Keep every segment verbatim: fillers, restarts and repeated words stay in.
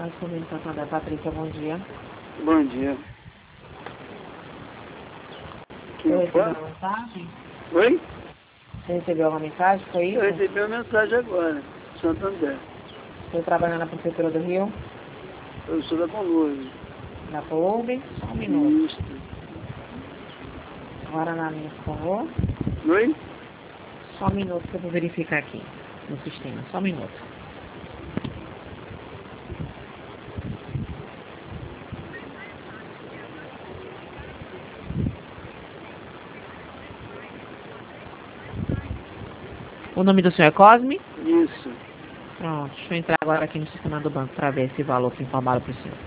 Mais comigo, Santander. Patrícia, bom dia. Bom dia. Você Quem recebeu fala? uma mensagem? Oi? Você recebeu uma mensagem? Foi isso? Eu recebi uma mensagem agora, Santander. Você trabalha na Prefeitura do Rio? Eu sou da Conlurbe. Da Columbe? Só um minuto. Isso. Agora na linha, por favor. Oi? Só um minuto que eu vou verificar aqui no sistema. Só um minuto. O nome do senhor é Cosme? Isso. Pronto, deixa eu entrar agora aqui no sistema do banco para ver esse valor que informaram para o senhor.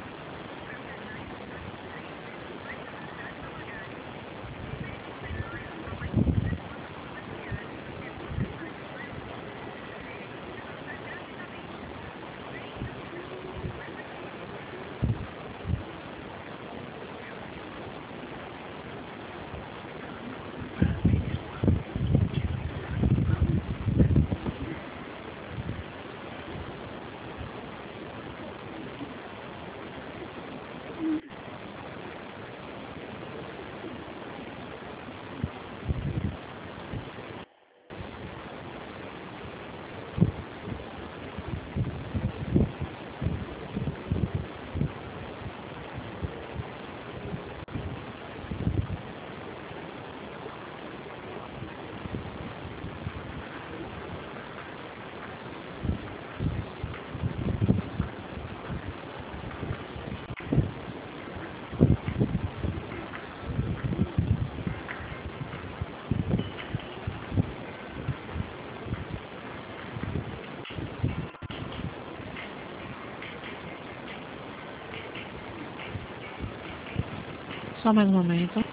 Só mais um momento.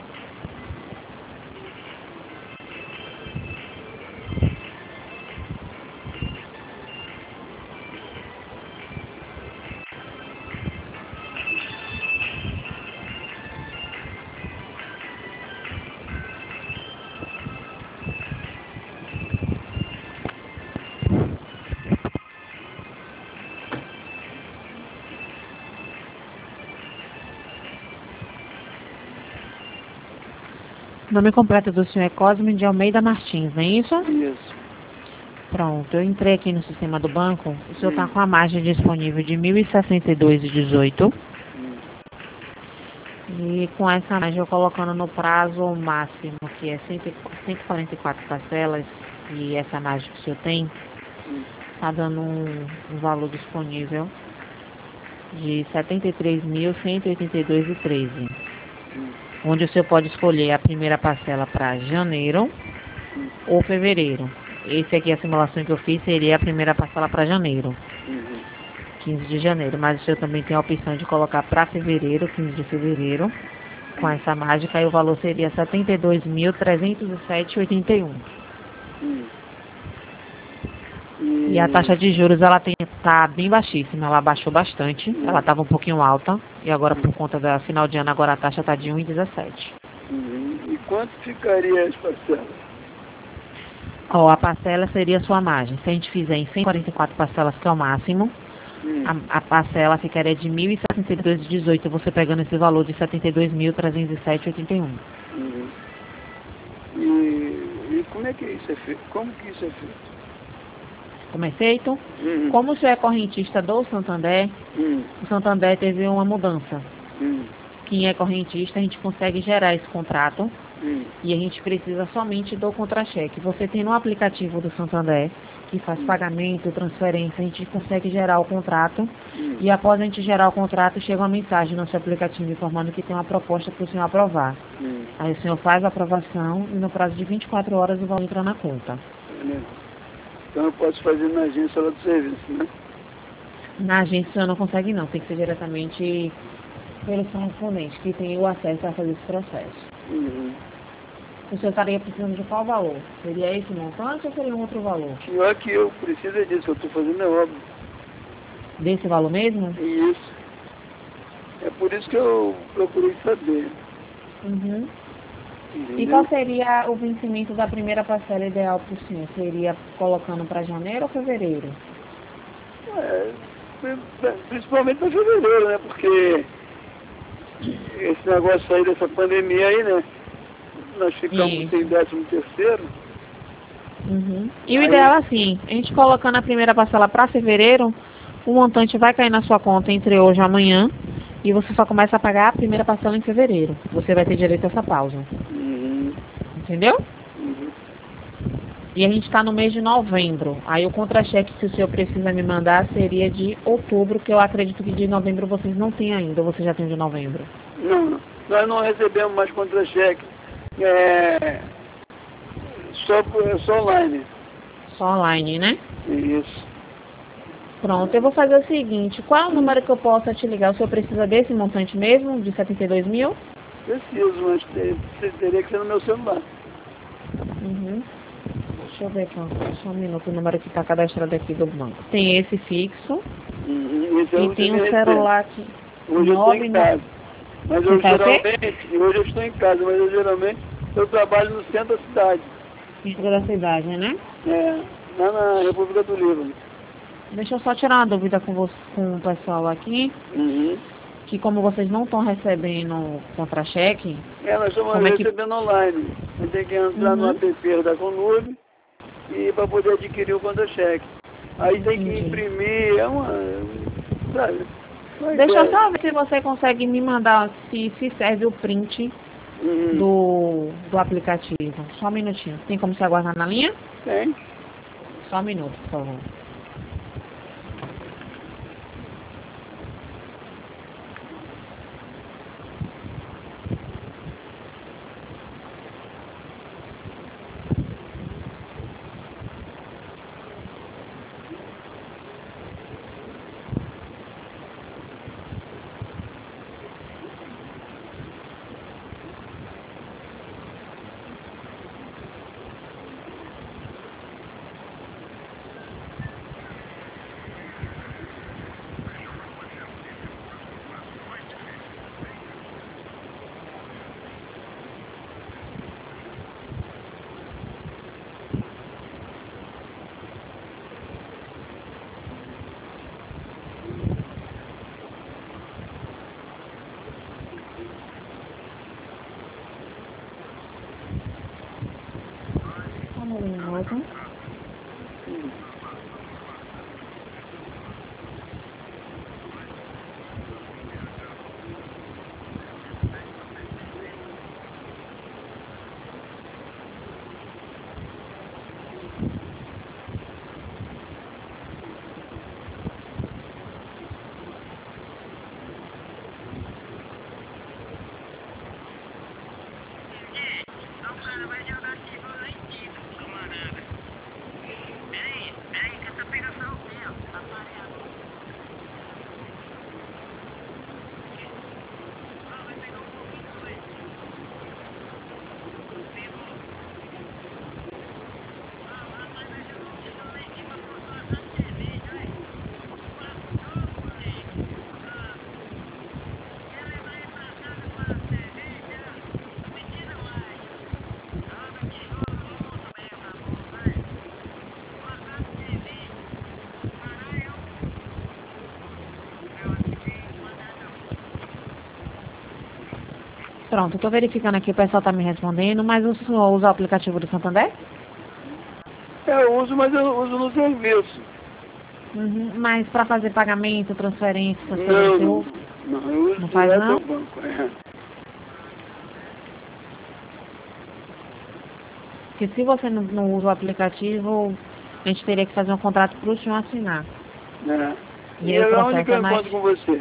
O nome completo do senhor é Cosme de Almeida Martins, não é isso? Isso. Pronto, eu entrei aqui no sistema do banco. O senhor está com a margem disponível de mil e sessenta e dois reais e dezoito centavos. Hum. E com essa margem eu colocando no prazo máximo, que é cento e quarenta e quatro parcelas, e essa margem que o senhor tem, está dando um, um valor disponível de setenta e três mil cento e oitenta e dois reais e treze centavos. Hum. Onde o senhor pode escolher a primeira parcela para janeiro Hum. ou fevereiro. Esse aqui, a simulação que eu fiz, seria a primeira parcela para janeiro, Uhum. quinze de janeiro. Mas o senhor também tem a opção de colocar para fevereiro, quinze de fevereiro. Com essa mágica, aí o valor seria setenta e dois mil trezentos e sete reais e oitenta e um centavos. Hum. E a taxa de juros, ela tem, tá bem baixíssima, ela baixou bastante. Hum. Ela estava um pouquinho alta. E agora, por conta da final de ano, agora a taxa está de um vírgula dezessete. Uhum. E quanto ficaria as parcelas? Ó, a parcela seria a sua margem. Se a gente fizer em cento e quarenta e quatro parcelas, que é o máximo, Hum. a, a parcela ficaria de mil e sessenta e dois reais e dezoito centavos, você pegando esse valor de setenta e dois mil trezentos e sete reais e oitenta e um centavos. Uhum. E, e como é que isso é feito? Como que isso é feito? Como é feito? Uhum. Como o senhor é correntista do Santander, Hum. o Santander teve uma mudança. Hum. Quem é correntista, a gente consegue gerar esse contrato Hum. e a gente precisa somente do contra-cheque. Você tem no aplicativo do Santander, que faz pagamento, transferência, a gente consegue gerar o contrato Hum. e após a gente gerar o contrato, chega uma mensagem no seu aplicativo informando que tem uma proposta para o senhor aprovar. Hum. Aí o senhor faz a aprovação e no prazo de vinte e quatro horas o valor entra na conta. Beleza. Então eu posso fazer na agência lá do serviço, né? Na agência o senhor não consegue não, tem que ser diretamente pelo correspondente, que tem o acesso a fazer esse processo. Uhum. O senhor estaria precisando de qual valor? Seria esse montante ou seria um outro valor? Pior que eu preciso é disso, eu estou fazendo é obra. Desse valor mesmo? Isso. É por isso que eu procurei saber. Uhum. Entendeu? E qual seria o vencimento da primeira parcela ideal para o senhor? Seria colocando para janeiro ou fevereiro? É, Principalmente para fevereiro, né? Porque esse negócio aí dessa pandemia aí, né? Nós ficamos Isso. sem décimo terceiro. Uhum. E o Aí- ideal é assim, a gente colocando a primeira parcela para fevereiro, o montante vai cair na sua conta entre hoje e amanhã, e você só começa a pagar a primeira parcela em fevereiro. Você vai ter direito a essa pausa. Uhum. Entendeu? Uhum. E a gente está no mês de novembro. Aí o contra-cheque que o senhor precisa me mandar seria de outubro, que eu acredito que de novembro vocês não têm ainda, ou você já tem de novembro? Não, nós não recebemos mais contra-cheque. É... Só, é só online. Só online, né? Isso. Pronto, eu vou fazer o seguinte, qual é o número que eu possa te ligar? O senhor precisa desse montante mesmo, de setenta e dois mil? Preciso, mas te- te- teria que ser no meu celular. Uhum. Deixa eu ver aqui, só um minuto, o número que está cadastrado aqui do banco. Tem esse fixo Uhum. Esse é o e que tem me um recebe. celular aqui. Hoje eu estou em casa. Mas Você eu tá o quê? geralmente, hoje eu estou em casa, mas eu geralmente eu trabalho no centro da cidade. Centro da cidade, né? É, lá na República do Líbano. Deixa eu só tirar uma dúvida com, você, com o pessoal aqui, Uhum. que como vocês não estão recebendo contra-cheque, É, nós estamos como é que... recebendo online. A gente tem que entrar Uhum. no app da Conurb e para poder adquirir o contra-cheque. Aí tem que Entendi. imprimir, é uma... Sabe? Mas Deixa eu é- só ver se você consegue me mandar, se, se serve o print Uhum. do, do aplicativo. Só um minutinho. Tem como se aguardar na linha? Tem. Só um minuto, por favor. Um minuto. Pronto, estou verificando aqui, o pessoal está me respondendo, mas o senhor usa o aplicativo do Santander? É, eu uso, mas eu uso no serviço. Uhum. Mas para fazer pagamento, transferência, essas coisas, Não, você não, usa? não, eu uso Não faz, direto não? ao banco. É. Porque se você não, não usa o aplicativo, a gente teria que fazer um contrato para o senhor assinar. É. E E aí o é onde processo que eu é mais... encontro com você?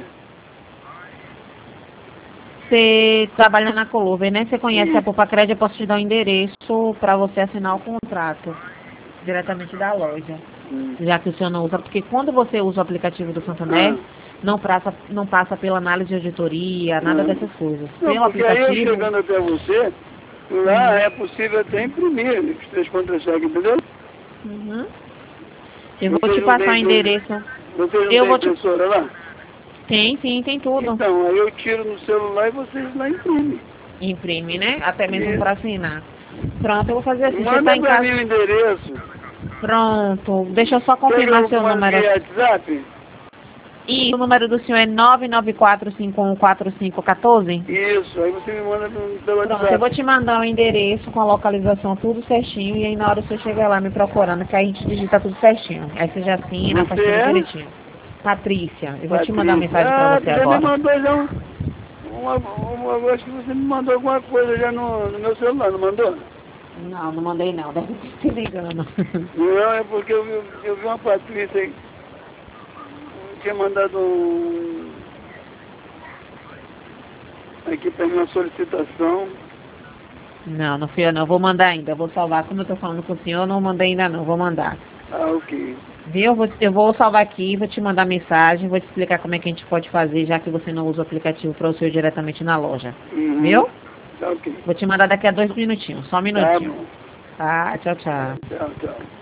Você trabalha na Colover, né? Você conhece Sim. a Popacred, eu posso te dar o endereço para você assinar o contrato diretamente da loja. Hum. Já que o senhor não usa, porque quando você usa o aplicativo do Santander, Ah. não passa, não passa pela análise de auditoria, nada Ah. dessas coisas. Não, Pelo porque aí eu aplicativo, chegando até você, lá é possível até imprimir os três contra-cheques, entendeu? uhum. eu vou Vocês te não passar o têm- endereço. Vocês não Eu têm vou te... impressora lá? Tem, sim, tem tudo. Então, aí eu tiro no celular e vocês lá imprimem. Imprime, né? Até mesmo Isso. para assinar. Pronto, eu vou fazer assim. Você Manda tá em pra casa? mim o endereço. Pronto. Deixa eu só Quer que confirmar eu seu mando número. via WhatsApp? E o número do senhor é nove nove quatro cinco um quatro cinco um quatro? Isso, aí você me manda pelo pelo Pronto, WhatsApp. eu vou te mandar o endereço com a localização tudo certinho e aí na hora você chega lá me procurando que aí a gente digita tudo certinho. Aí você já assina, faz Você tudo é? direitinho. Patrícia, eu vou te mandar uma mensagem ah, pra você já agora. me mandou já um, uma, uma, eu acho que você me mandou alguma coisa já no, no meu celular, não mandou? Não, não mandei não, deve estar se ligando. Não, é porque eu vi, eu vi uma Patrícia aí, tinha mandado um, aqui para mim uma solicitação. Não, não fui eu não, vou mandar ainda, vou salvar. Como eu tô falando com o senhor, eu não mandei ainda não, vou mandar. Ah, ok. Viu? Eu vou, eu vou salvar aqui, vou te mandar mensagem, vou te explicar como é que a gente pode fazer, já que você não usa o aplicativo para o senhor diretamente na loja. Uhum. Viu? Tá ok. Vou te mandar daqui a dois minutinhos, só um Tá minutinho. bom. Tá, tchau, tchau. Tchau, tchau.